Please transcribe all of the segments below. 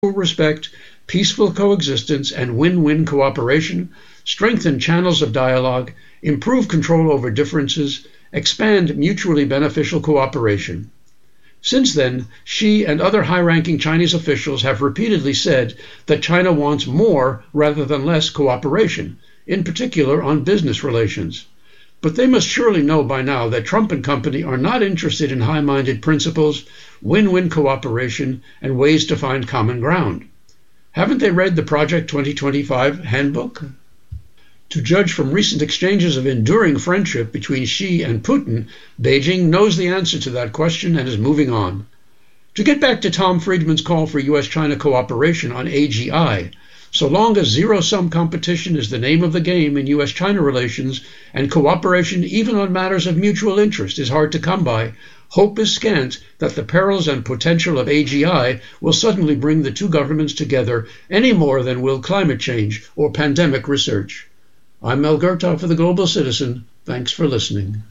respect, peaceful coexistence, and win-win cooperation, strengthen channels of dialogue, improve control over differences, expand mutually beneficial cooperation. Since then, Xi and other high-ranking Chinese officials have repeatedly said that China wants more rather than less cooperation, in particular on business relations. But they must surely know by now that Trump and company are not interested in high-minded principles, win-win cooperation, and ways to find common ground. Haven't they read the Project 2025 handbook? To judge from recent exchanges of enduring friendship between Xi and Putin, Beijing knows the answer to that question and is moving on. To get back to Tom Friedman's call for U.S.-China cooperation on AGI, so long as zero-sum competition is the name of the game in U.S.-China relations, and cooperation even on matters of mutual interest is hard to come by, hope is scant that the perils and potential of AGI will suddenly bring the two governments together any more than will climate change or pandemic research. I'm Mel Gertow for The Global Citizen. Thanks for listening.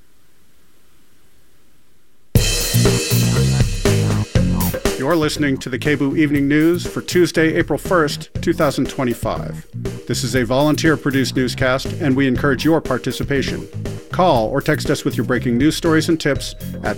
You're listening to the KBOO Evening News for Tuesday, April 1st, 2025. This is a volunteer-produced newscast, and we encourage your participation. Call or text us with your breaking news stories and tips at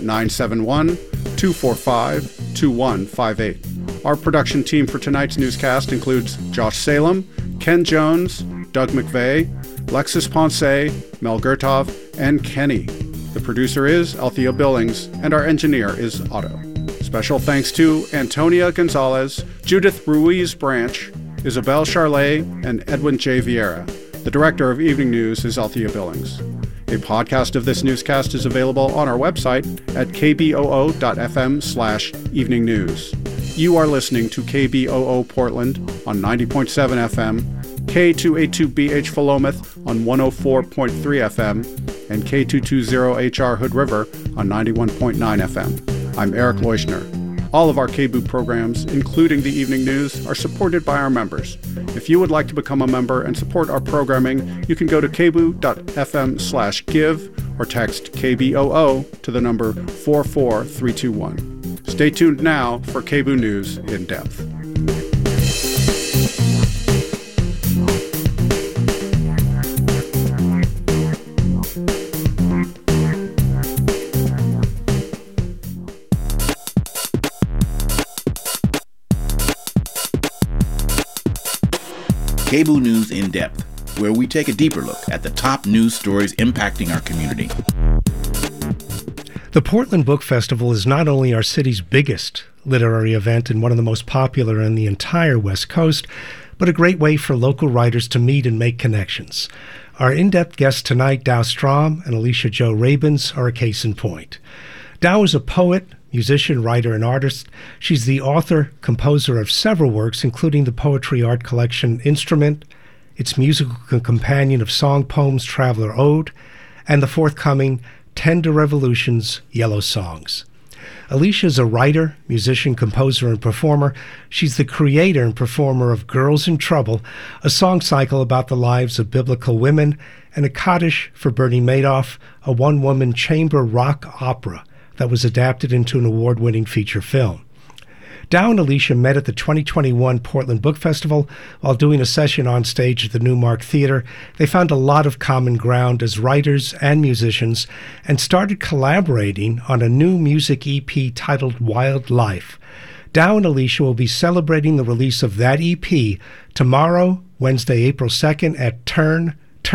971-245-2158. Our production team for tonight's newscast includes Josh Salem, Ken Jones, Doug McVeigh, Lexus Ponce, Mel Gertov, and Kenny. The producer is Althea Billings, and our engineer is Otto. Special thanks to Antonia Gonzalez, Judith Ruiz Branch, Isabel Charlet, and Edwin J. Vieira. The director of Evening News is Althea Billings. A podcast of this newscast is available on our website at kboo.fm/evening news. You are listening to KBOO Portland on 90.7 FM, K282BH Philomath on 104.3 FM, and K220HR Hood River on 91.9 FM. I'm Eric Leuschner. All of our KBOO programs, including the evening news, are supported by our members. If you would like to become a member and support our programming, you can go to kboo.fm/give or text KBOO to the number 44321. Stay tuned now for KBOO News in Depth. KBOO News in Depth, where we take a deeper look at the top news stories impacting our community. The Portland Book Festival is not only our city's biggest literary event and one of the most popular on the entire West Coast, but a great way for local writers to meet and make connections. Our in-depth guests tonight, Dow Strom and Alicia Jo Rabins, are a case in point. Dow is a poet, musician, writer, and artist. She's the author, composer of several works, including the poetry art collection Instrument, its musical companion of song poems Traveler Ode, and the forthcoming Tender Revolutions Yellow Songs. Alicia is a writer, musician, composer, and performer. She's the creator and performer of Girls in Trouble, a song cycle about the lives of biblical women, and A Kaddish for Bernie Madoff, a one-woman chamber rock opera that was adapted into an award-winning feature film. Dow and Alicia met at the 2021 Portland Book Festival while doing a session on stage at the Newmark Theater. They found a lot of common ground as writers and musicians and started collaborating on a new music EP titled Wild Life. Dow and Alicia will be celebrating the release of that EP tomorrow, Wednesday, April 2nd at Turn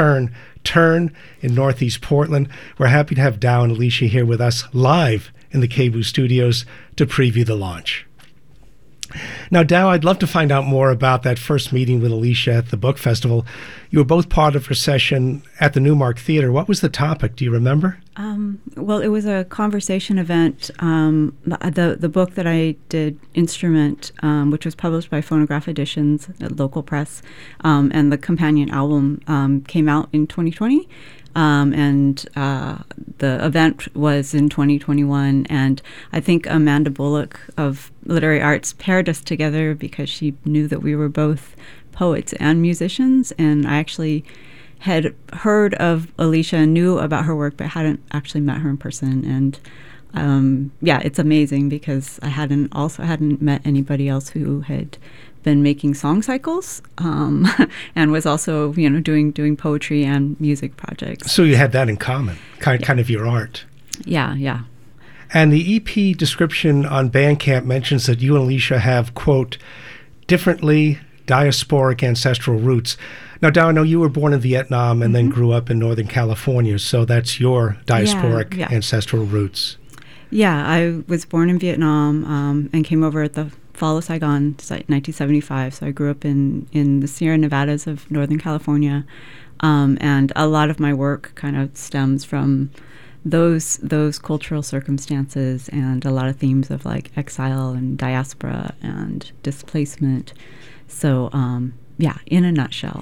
in Northeast Portland. We're happy to have Dow and Alicia here with us live in the KBOO studios to preview the launch. Now, Dow, I'd love to find out more about that first meeting with Alicia at the book festival. You were both part of her session at the Newmark Theater. What was the topic? Do you remember? Well, it was a conversation event. The book that I did, Instrument, which was published by Phonograph Editions, a local press, and the companion album came out in 2020. And the event was in 2021, and I think Amanda Bullock of Literary Arts paired us together because she knew that we were both poets and musicians, and I actually had heard of Alicia and knew about her work but hadn't actually met her in person, and it's amazing because I hadn't met anybody else who had been making song cycles, and was also, doing poetry and music projects. So you had that in common, kind of your art. Yeah. And the EP description on Bandcamp mentions that you and Alicia have, quote, differently diasporic ancestral roots. Now, Dow, I know you were born in Vietnam and then grew up in Northern California, so that's your diasporic ancestral roots. Yeah, I was born in Vietnam and came over at the fall of Saigon in 1975. So I grew up in the Sierra Nevadas of Northern California, and a lot of my work kind of stems from those cultural circumstances and a lot of themes of like exile and diaspora and displacement. So, in a nutshell.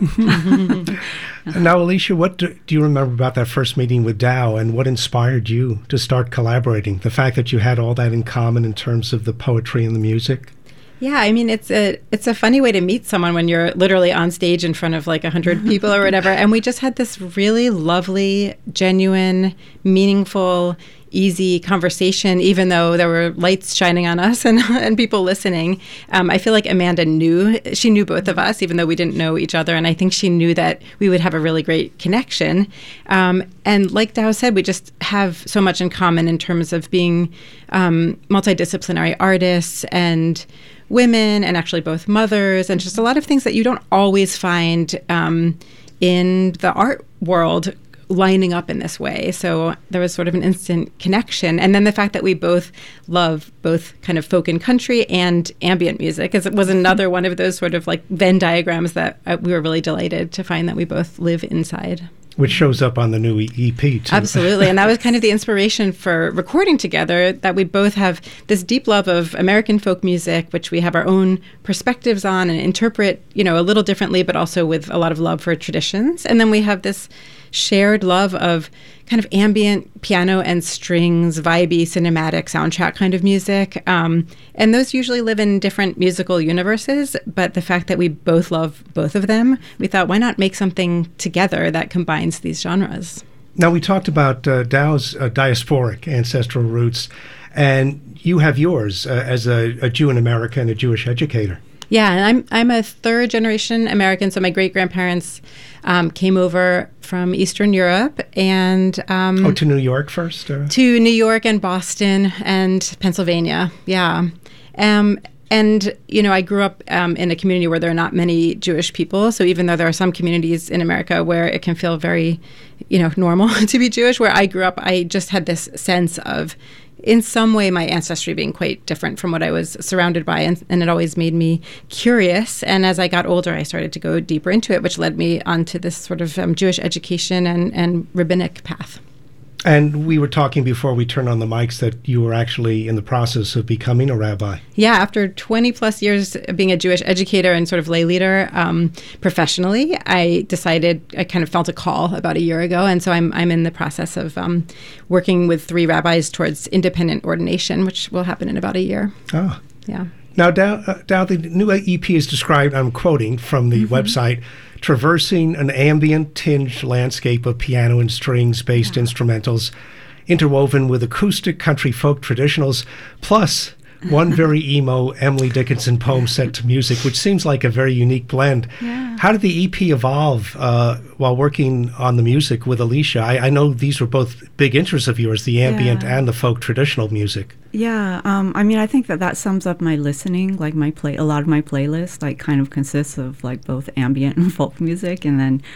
Now, Alicia, what do you remember about that first meeting with Dow, and what inspired you to start collaborating? The fact that you had all that in common in terms of the poetry and the music? Yeah, I mean, it's a funny way to meet someone when you're literally on stage in front of like 100 people or whatever. And we just had this really lovely, genuine, meaningful, easy conversation, even though there were lights shining on us and people listening. I feel like Amanda knew both of us, even though we didn't know each other. And I think she knew that we would have a really great connection. And like Dow said, we just have so much in common in terms of being multidisciplinary artists and women, and actually both mothers, and just a lot of things that you don't always find in the art world lining up in this way. So there was sort of an instant connection. And then the fact that we both love both kind of folk and country and ambient music, because it was another one of those sort of like Venn diagrams that we were really delighted to find that we both live inside. Which shows up on the new EP, too. Absolutely. And that was kind of the inspiration for recording together, that we both have this deep love of American folk music, which we have our own perspectives on and interpret, a little differently, but also with a lot of love for traditions. And then we have this shared love of kind of ambient piano and strings, vibey, cinematic soundtrack kind of music. And those usually live in different musical universes. But the fact that we both love both of them, we thought, why not make something together that combines these genres? Now, we talked about Dow's diasporic ancestral roots, and you have yours as a Jew in America and a Jewish educator. Yeah, and I'm a third generation American. So my great grandparents came over from Eastern Europe and to New York first? To New York and Boston and Pennsylvania. Yeah. And I grew up in a community where there are not many Jewish people. So even though there are some communities in America where it can feel very, normal to be Jewish, where I grew up, I just had this sense of, in some way, my ancestry being quite different from what I was surrounded by. And it always made me curious. And as I got older, I started to go deeper into it, which led me onto this sort of Jewish education and rabbinic path. And we were talking before we turned on the mics that you were actually in the process of becoming a rabbi. Yeah, after 20 plus years of being a Jewish educator and sort of lay leader professionally, I kind of felt a call about a year ago. And so I'm in the process of working with 3 rabbis towards independent ordination, which will happen in about a year. Oh. Yeah. Now, Dow, the new EP is described, I'm quoting from the website, traversing an ambient-tinged landscape of piano and strings-based instrumentals, interwoven with acoustic country folk traditionals, plus one very emo Emily Dickinson poem set to music, which seems like a very unique blend. Yeah. How did the EP evolve while working on the music with Alicia? I know these were both big interests of yours, the ambient and the folk traditional music. Yeah, I think that sums up my listening. Like a lot of my playlist kind of consists of like both ambient and folk music, and then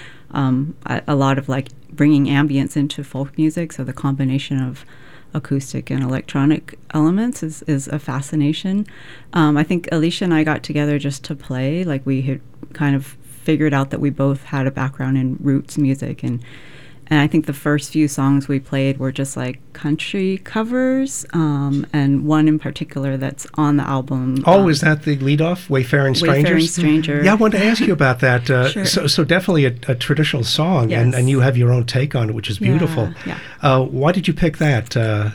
a lot of like bringing ambience into folk music. So the combination of acoustic and electronic elements is a fascination. I think Alicia and I got together just to play. Like we had kind of figured out that we both had a background in roots music, and I think the first few songs we played were just like country covers, and one in particular that's on the album. Is that the lead-off, Wayfaring Strangers? Wayfaring Stranger. Yeah, I wanted to ask you about that. Sure. So definitely a traditional song, yes. and you have your own take on it, which is beautiful. Yeah. Why did you pick that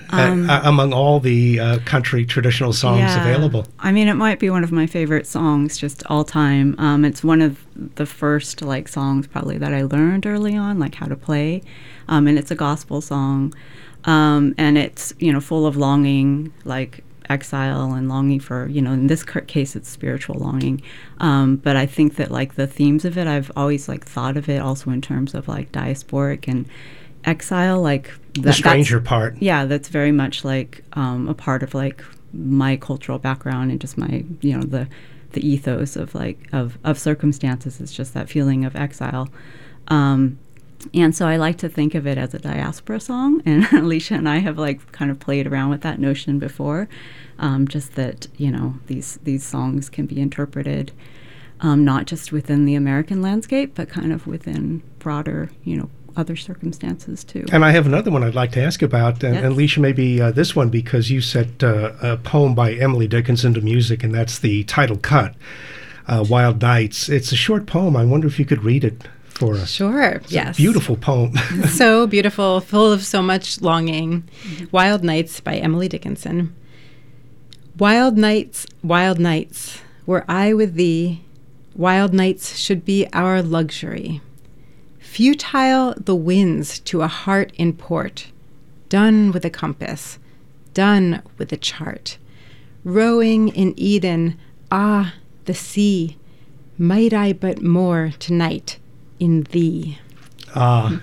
among all the country traditional songs available? I mean, it might be one of my favorite songs just all time. It's one of the first songs probably that I learned early on, like how to play. and it's a gospel song, and it's, you know, full of longing, like exile and longing for, you know, in this case it's spiritual longing, but I think that like the themes of it, I've always like thought of it also in terms of like diasporic and exile, like the stranger part. Yeah, that's very much like a part of like my cultural background and just my, you know, the ethos of like of circumstances is just that feeling of exile. And so I like to think of it as a diaspora song, and Alicia and I have like kind of played around with that notion before, just that, you know, these songs can be interpreted not just within the American landscape, but kind of within broader, you know, other circumstances too. And I have another one I'd like to ask about, and Alicia, maybe this one, because you set a poem by Emily Dickinson to music, and that's the title cut, Wild Nights. It's a short poem. I wonder if you could read it for us. Sure, it's yes. A beautiful poem. So beautiful, full of so much longing. Wild Nights by Emily Dickinson. Wild nights, were I with thee, wild nights should be our luxury. Futile the winds to a heart in port, done with a compass, done with a chart. Rowing in Eden, ah, the sea, might I but moor tonight in thee. And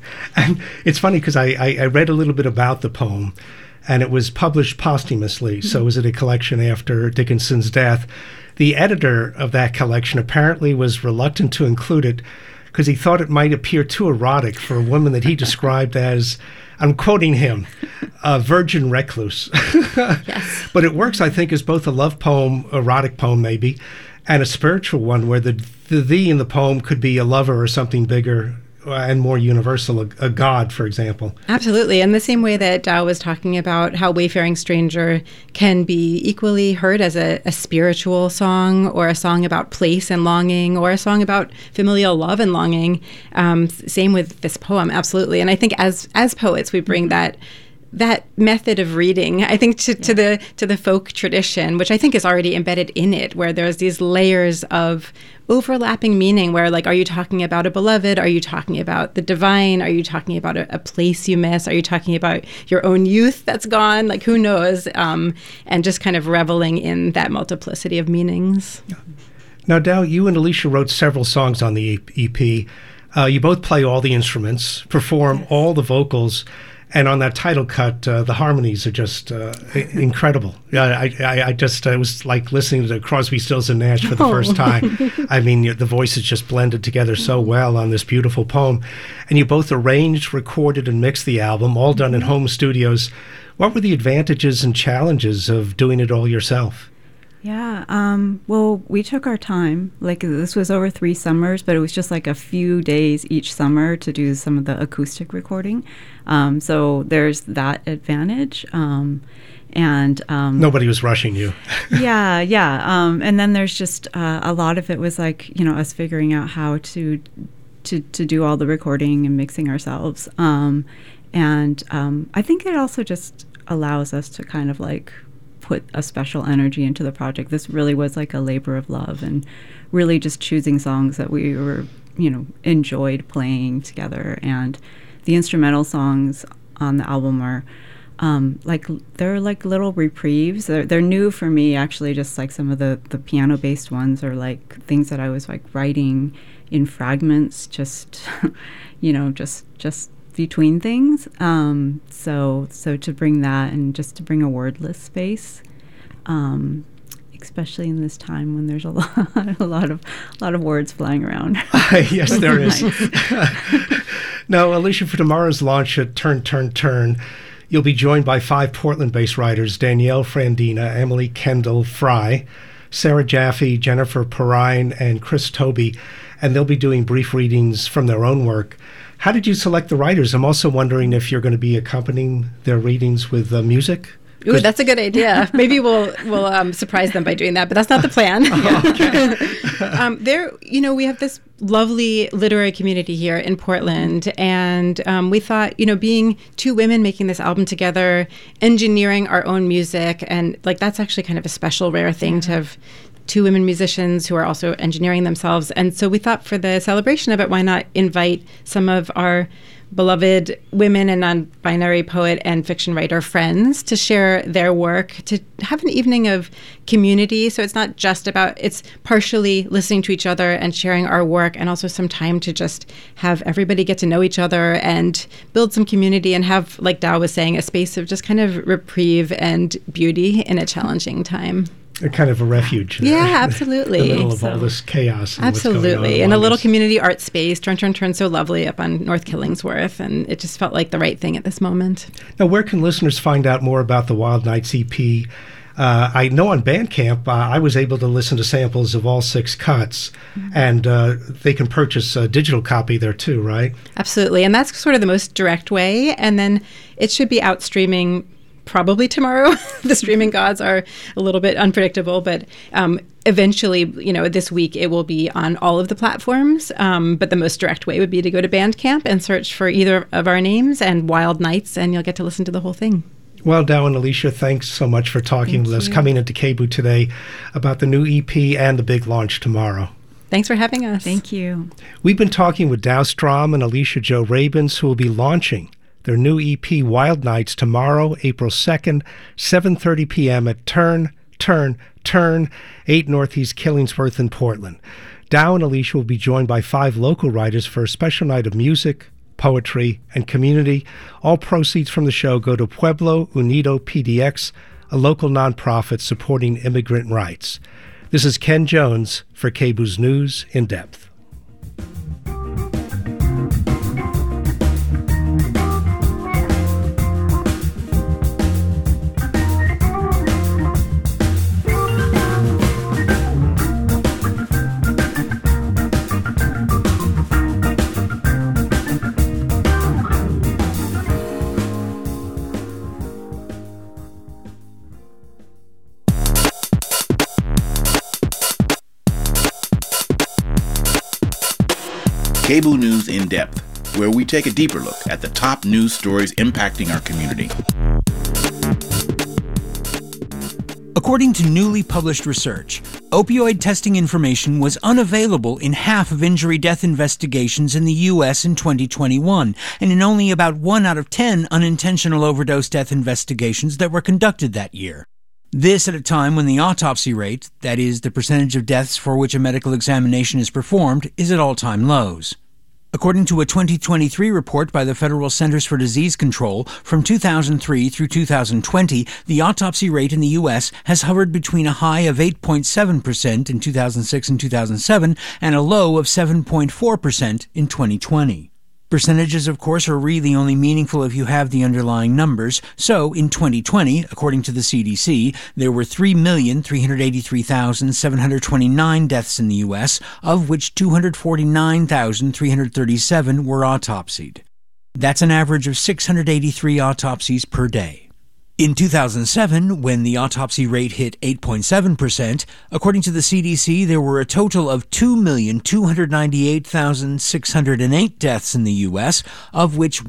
it's funny because I read a little bit about the poem, and it was published posthumously, so was it a collection after Dickinson's death. The editor of that collection apparently was reluctant to include it because he thought it might appear too erotic for a woman that he described as, I'm quoting him, a virgin recluse. Yes. But it works, I think, as both a love poem, erotic poem maybe, and a spiritual one where the thee in the poem could be a lover or something bigger and more universal, a god, for example. Absolutely. And the same way that Dao was talking about how Wayfaring Stranger can be equally heard as a spiritual song, or a song about place and longing, or a song about familial love and longing. Same with this poem, absolutely. And I think as poets, we bring that method of reading, I think, to the folk tradition, which I think is already embedded in it, where there's these layers of overlapping meaning, where, like, are you talking about a beloved? Are you talking about the divine? Are you talking about a place you miss? Are you talking about your own youth that's gone? Like, who knows? And just kind of reveling in that multiplicity of meanings. Now, Dao, you and Alicia wrote several songs on the EP. You both play all the instruments, perform all the vocals, and on that title cut, the harmonies are just incredible. I just, it was like listening to Crosby, Stills and Nash for the first time. I mean, the voices just blended together so well on this beautiful poem. And you both arranged, recorded, and mixed the album, all done in home studios. What were the advantages and challenges of doing it all yourself? Yeah, well, we took our time. Like, this was over 3 summers, but it was just like a few days each summer to do some of the acoustic recording. So there's that advantage. Nobody was rushing you. Yeah. And then there's just a lot of it was like, you know, us figuring out how to do all the recording and mixing ourselves. I think it also just allows us to kind of like put a special energy into the project. This really was like a labor of love, and really just choosing songs that we were, you know, enjoyed playing together. And the instrumental songs on the album are like, they're like little reprieves. They're new for me, actually. Just like some of the piano based ones are like things that I was like writing in fragments, just you know, just between things. So to bring that, and just to bring a wordless space, especially in this time when there's a lot of words flying around. Yes, there is. Now, Alicia, for tomorrow's launch at Turn, you'll be joined by 5 Portland-based writers: Danielle Frandina, Emily Kendall Fry, Sarah Jaffe, Jennifer Perrine, and Chris Toby, and they'll be doing brief readings from their own work. How did you select the writers? I'm also wondering if you're going to be accompanying their readings with music. Ooh, that's a good idea. Maybe we'll surprise them by doing that, but that's not the plan. We have this lovely literary community here in Portland, and we thought, you know, being 2 women making this album together, engineering our own music, and like that's actually kind of a special, rare thing to have 2 women musicians who are also engineering themselves. And so we thought, for the celebration of it, why not invite some of our beloved women and non-binary poet and fiction writer friends to share their work, to have an evening of community. So it's not just about, it's partially listening to each other and sharing our work, and also some time to just have everybody get to know each other and build some community and have, like Dao was saying, a space of just kind of reprieve and beauty in a challenging time. A kind of a refuge. Yeah, absolutely. In the middle of all this chaos. And absolutely. In a little community art space, Turn so lovely up on North Killingsworth, and it just felt like the right thing at this moment. Now, where can listeners find out more about the Wild Nights EP? I know on Bandcamp, I was able to listen to samples of all 6 cuts, and they can purchase a digital copy there too, right? Absolutely, and that's sort of the most direct way, and then it should be out streaming probably tomorrow. The streaming gods are a little bit unpredictable, but eventually, this week it will be on all of the platforms. But the most direct way would be to go to Bandcamp and search for either of our names and Wild Nights, and you'll get to listen to the whole thing. Well, Dao and Alicia, thanks so much for talking with us, coming into KBOO today about the new EP and the big launch tomorrow. Thanks for having us. Thank you. We've been talking with Dao Strom and Alicia Jo Rabins, who will be launching their new EP, Wild Nights, tomorrow, April 2nd, 7:30 p.m. at Turn, 8 Northeast Killingsworth in Portland. Dao and Alicia will be joined by 5 local writers for a special night of music, poetry, and community. All proceeds from the show go to Pueblo Unido PDX, a local nonprofit supporting immigrant rights. This is Ken Jones for KBOO's News in Depth. KBOO News in Depth, where we take a deeper look at the top news stories impacting our community. According to newly published research, opioid testing information was unavailable in half of injury-death investigations in the U.S. in 2021, and in only about 1 out of 10 unintentional overdose death investigations that were conducted that year. This at a time when the autopsy rate, that is, the percentage of deaths for which a medical examination is performed, is at all-time lows. According to a 2023 report by the Federal Centers for Disease Control, from 2003 through 2020, the autopsy rate in the U.S. has hovered between a high of 8.7% in 2006 and 2007 and a low of 7.4% in 2020. Percentages, of course, are really only meaningful if you have the underlying numbers. So, in 2020, according to the CDC, there were 3,383,729 deaths in the U.S., of which 249,337 were autopsied. That's an average of 683 autopsies per day. In 2007, when the autopsy rate hit 8.7%, according to the CDC, there were a total of 2,298,608 deaths in the U.S., of which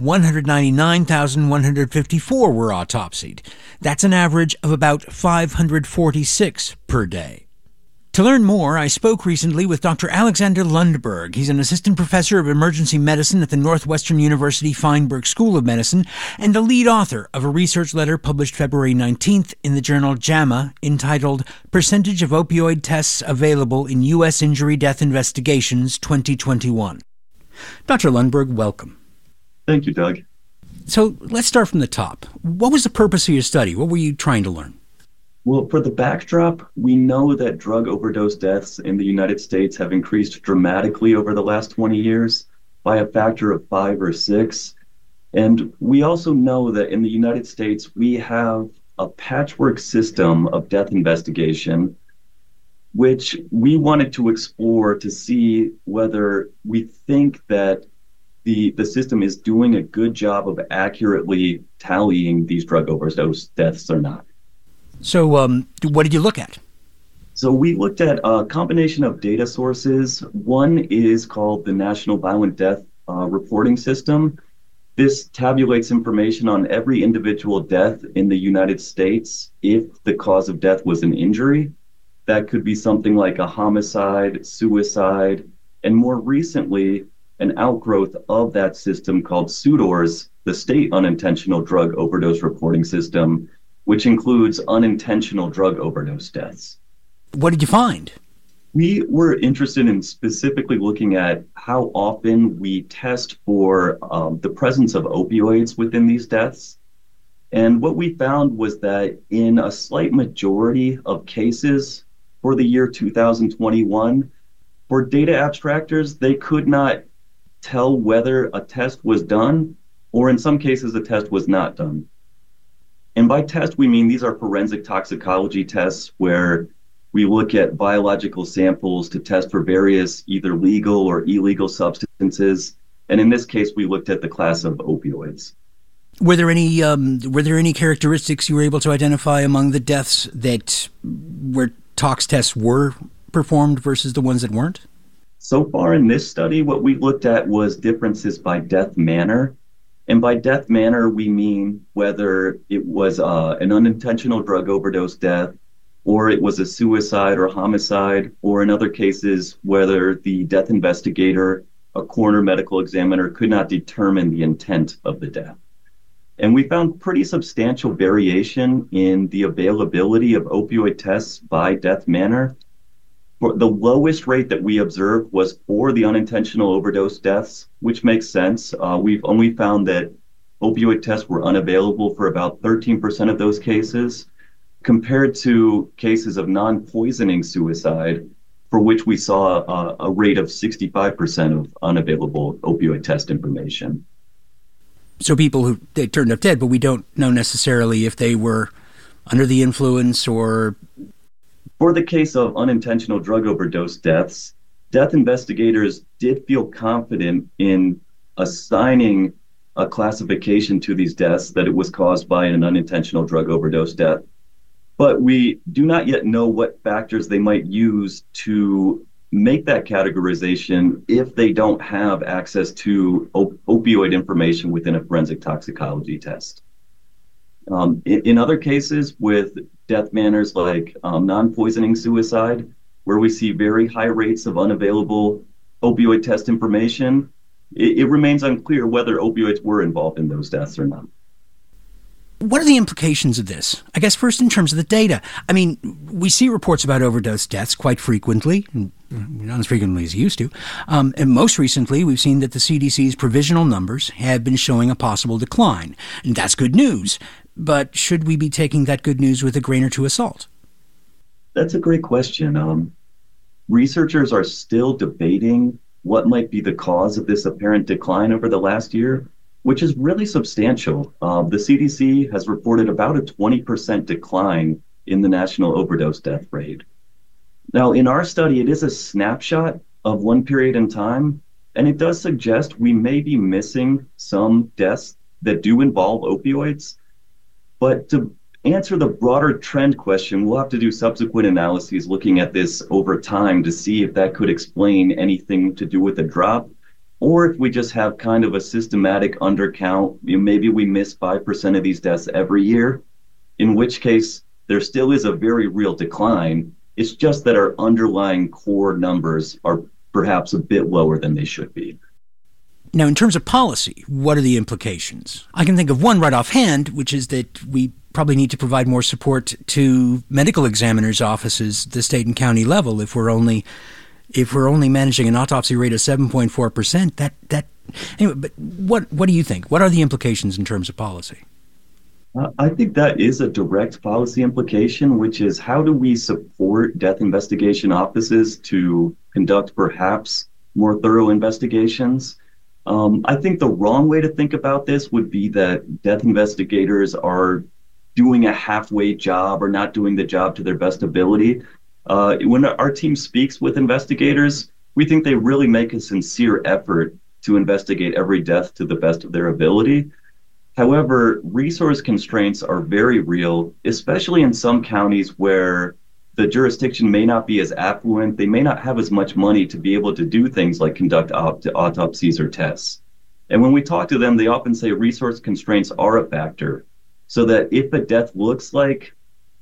199,154 were autopsied. That's an average of about 546 per day. To learn more, I spoke recently with Dr. Alexander Lundberg. He's an assistant professor of emergency medicine at the Northwestern University Feinberg School of Medicine and a lead author of a research letter published February 19th in the journal JAMA entitled Percentage of Opioid Tests Available in U.S. Injury Death Investigations 2021. Dr. Lundberg, welcome. Thank you, Doug. So let's start from the top. What was the purpose of your study? What were you trying to learn? Well, for the backdrop, we know that drug overdose deaths in the United States have increased dramatically over the last 20 years by a factor of 5 or 6. And we also know that in the United States, we have a patchwork system of death investigation, which we wanted to explore to see whether we think that the system is doing a good job of accurately tallying these drug overdose deaths or not. So what did you look at? So we looked at a combination of data sources. One is called the National Violent Death Reporting System. This tabulates information on every individual death in the United States if the cause of death was an injury. That could be something like a homicide, suicide, and more recently, an outgrowth of that system called SUDORS, the State Unintentional Drug Overdose Reporting System, which includes unintentional drug overdose deaths. What did you find? We were interested in specifically looking at how often we test for the presence of opioids within these deaths. And what we found was that in a slight majority of cases for the year 2021, for data abstractors, they could not tell whether a test was done, or in some cases, the test was not done. And by test, we mean these are forensic toxicology tests where we look at biological samples to test for various either legal or illegal substances. And in this case, we looked at the class of opioids. Were there any characteristics you were able to identify among the deaths that where tox tests were performed versus the ones that weren't? So far in this study, what we looked at was differences by death manner. And by death manner, we mean whether it was an unintentional drug overdose death, or it was a suicide or homicide, or in other cases, whether the death investigator, a coroner medical examiner, could not determine the intent of the death. And we found pretty substantial variation in the availability of opioid tests by death manner. The lowest rate that we observed was for the unintentional overdose deaths, which makes sense. We've only found that opioid tests were unavailable for about 13% of those cases, compared to cases of non-poisoning suicide, for which we saw a rate of 65% of unavailable opioid test information. So people who they turned up dead, but we don't know necessarily if they were under the influence or... For the case of unintentional drug overdose deaths, death investigators did feel confident in assigning a classification to these deaths that it was caused by an unintentional drug overdose death. But we do not yet know what factors they might use to make that categorization if they don't have access to opioid information within a forensic toxicology test. In other cases with death manners like non-poisoning suicide, where we see very high rates of unavailable opioid test information, it remains unclear whether opioids were involved in those deaths or not. What are the implications of this? I guess first in terms of the data. I mean, we see reports about overdose deaths quite frequently, not as frequently as you used to. And most recently, we've seen that the CDC's provisional numbers have been showing a possible decline. And that's good news. But should we be taking that good news with a grain or two of salt? That's a great question. Researchers are still debating what might be the cause of this apparent decline over the last year, which is really substantial. The CDC has reported about a 20% decline in the national overdose death rate. Now, in our study, it is a snapshot of one period in time, and it does suggest we may be missing some deaths that do involve opioids. But to answer the broader trend question, we'll have to do subsequent analyses looking at this over time to see if that could explain anything to do with the drop, or if we just have kind of a systematic undercount. Maybe we miss 5% of these deaths every year, in which case there still is a very real decline. It's just that our underlying core numbers are perhaps a bit lower than they should be. Now, in terms of policy, what are the implications? I can think of one right offhand, which is that we probably need to provide more support to medical examiners' offices, the state and county level. If we're only managing an autopsy rate of 7.4%, that anyway. But what do you think? What are the implications in terms of policy? I think that is a direct policy implication, which is how do we support death investigation offices to conduct perhaps more thorough investigations? I think the wrong way to think about this would be that death investigators are doing a halfway job or not doing the job to their best ability. When our team speaks with investigators, we think they really make a sincere effort to investigate every death to the best of their ability. However, resource constraints are very real, especially in some counties where the jurisdiction may not be as affluent. They may not have as much money to be able to do things like conduct autopsies or tests. And when we talk to them, they often say resource constraints are a factor, so that if a death looks like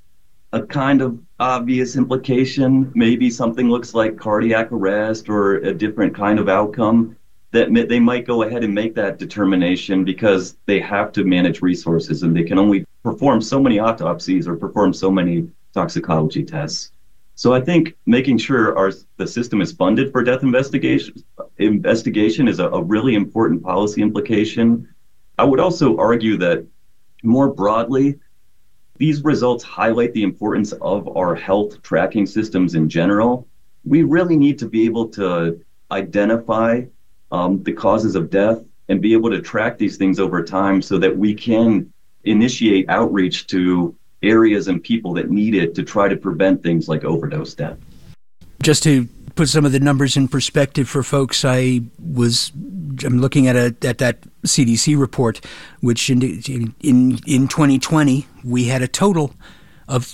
a kind of obvious implication, maybe something looks like cardiac arrest or a different kind of outcome, that they might go ahead and make that determination because they have to manage resources and they can only perform so many autopsies or perform so many toxicology tests. So I think making sure the system is funded for death investigation is a really important policy implication. I would also argue that more broadly, these results highlight the importance of our health tracking systems in general. We really need to be able to identify the causes of death and be able to track these things over time so that we can initiate outreach to areas and people that need it to try to prevent things like overdose death. Just to put some of the numbers in perspective for folks, I'm looking at that CDC report, which in 2020 we had a total of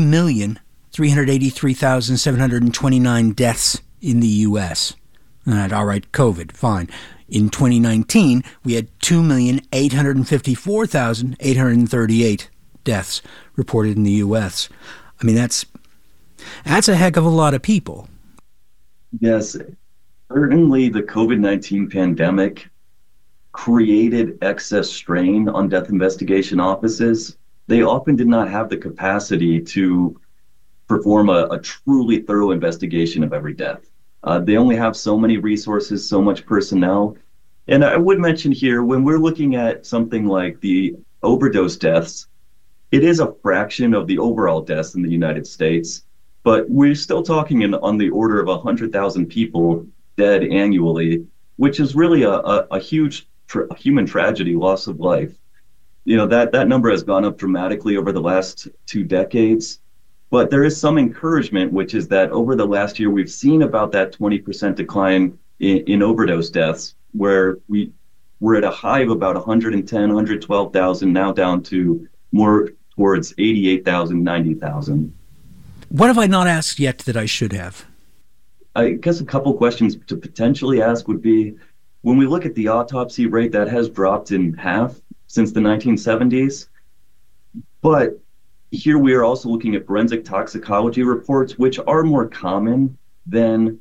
3,383,729 deaths in the U.S. All right, COVID, fine. In 2019, we had 2,854,838 deaths reported in the U.S. I mean, that's a heck of a lot of people. Yes, certainly the COVID-19 pandemic created excess strain on death investigation offices. They often did not have the capacity to perform a truly thorough investigation of every death. They only have so many resources, so much personnel. And I would mention here, when we're looking at something like the overdose deaths, it is a fraction of the overall deaths in the United States, but we're still talking on the order of 100,000 people dead annually, which is really a huge human tragedy, loss of life. You know, that number has gone up dramatically over the last 2 decades. But there is some encouragement, which is that over the last year, we've seen about that 20% decline in overdose deaths, where we're at a high of about 110, 112,000, now down to more towards 88,000, 90,000. What have I not asked yet that I should have? I guess a couple questions to potentially ask would be, when we look at the autopsy rate, that has dropped in half since the 1970s. But here we are also looking at forensic toxicology reports, which are more common than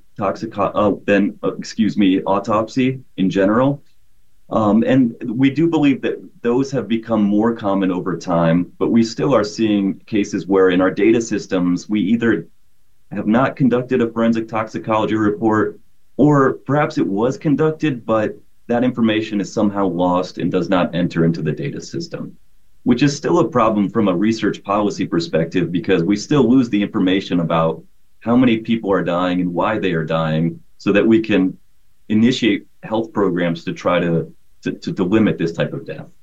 autopsy in general. And we do believe that those have become more common over time, but we still are seeing cases where in our data systems, we either have not conducted a forensic toxicology report, or perhaps it was conducted, but that information is somehow lost and does not enter into the data system, which is still a problem from a research policy perspective, because we still lose the information about how many people are dying and why they are dying, so that we can initiate health programs to try to limit this type of death.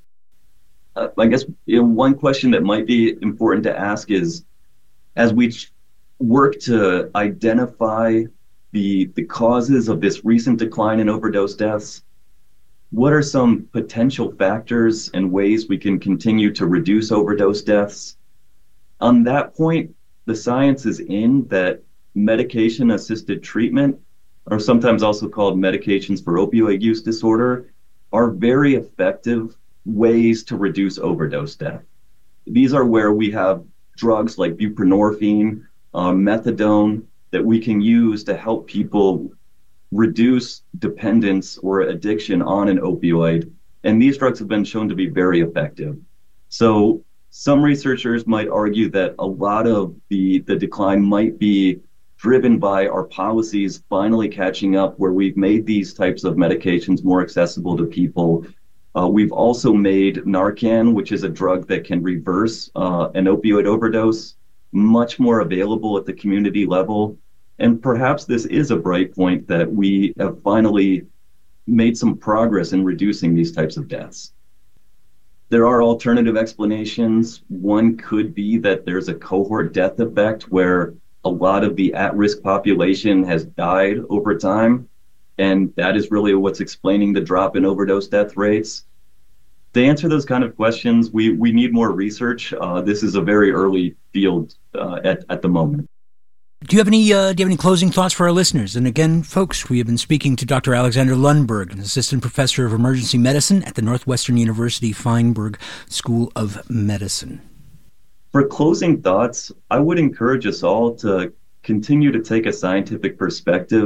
I guess one question that might be important to ask is, as we work to identify the causes of this recent decline in overdose deaths, what are some potential factors and ways we can continue to reduce overdose deaths? On that point, the science is in that medication-assisted treatment, or sometimes also called medications for opioid use disorder, are very effective ways to reduce overdose death. These are where we have drugs like buprenorphine, methadone, that we can use to help people reduce dependence or addiction on an opioid. And these drugs have been shown to be very effective. So some researchers might argue that a lot of the decline might be driven by our policies finally catching up, where we've made these types of medications more accessible to people. We've also made Narcan, which is a drug that can reverse an opioid overdose, much more available at the community level. And perhaps this is a bright point that we have finally made some progress in reducing these types of deaths. There are alternative explanations. One could be that there's a cohort death effect where a lot of the at-risk population has died over time, and that is really what's explaining the drop in overdose death rates. To answer those kind of questions, we need more research. This is a very early field at the moment. Do you have any closing thoughts for our listeners? And again, folks, we have been speaking to Dr. Alexander Lundberg, an assistant professor of emergency medicine at the Northwestern University Feinberg School of Medicine. For closing thoughts, I would encourage us all to continue to take a scientific perspective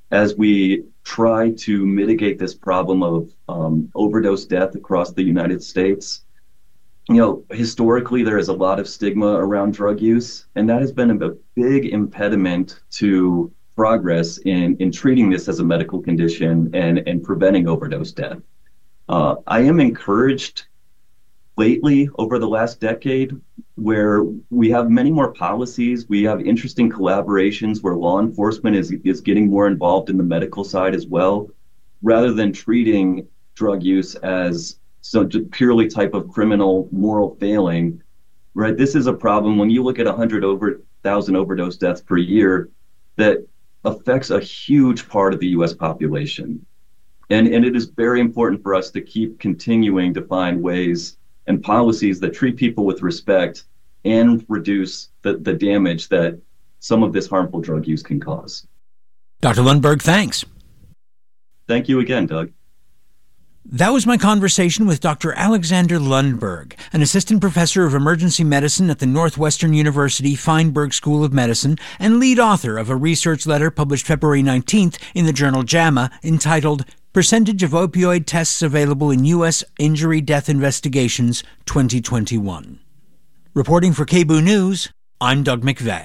as we try to mitigate this problem of overdose death across the United States. Historically, there is a lot of stigma around drug use, and that has been a big impediment to progress in treating this as a medical condition and preventing overdose death. I am encouraged lately over the last decade where we have many more policies. We have interesting collaborations where law enforcement is getting more involved in the medical side as well, rather than treating drug use as purely type of criminal moral failing, right? This is a problem. When you look at 100,000 overdose deaths per year, that affects a huge part of the U.S. population. And it is very important for us to keep continuing to find ways and policies that treat people with respect and reduce the damage that some of this harmful drug use can cause. Dr. Lundberg, thanks. Thank you again, Doug. That was my conversation with Dr. Alexander Lundberg, an assistant professor of emergency medicine at the Northwestern University Feinberg School of Medicine and lead author of a research letter published February 19th in the journal JAMA entitled Percentage of Opioid Tests Available in U.S. Injury Death Investigations 2021. Reporting for KBOO News, I'm Doug McVeigh.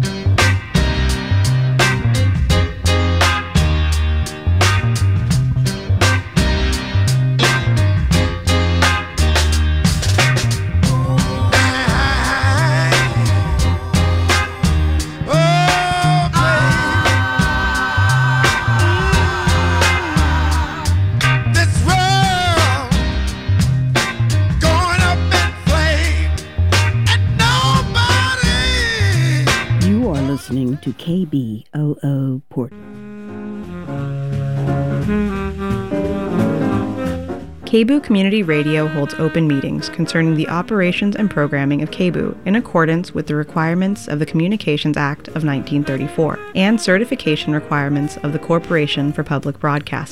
Listening to KBOO Portland. KBOO Community Radio holds open meetings concerning the operations and programming of KBOO in accordance with the requirements of the Communications Act of 1934 and certification requirements of the Corporation for Public Broadcasting.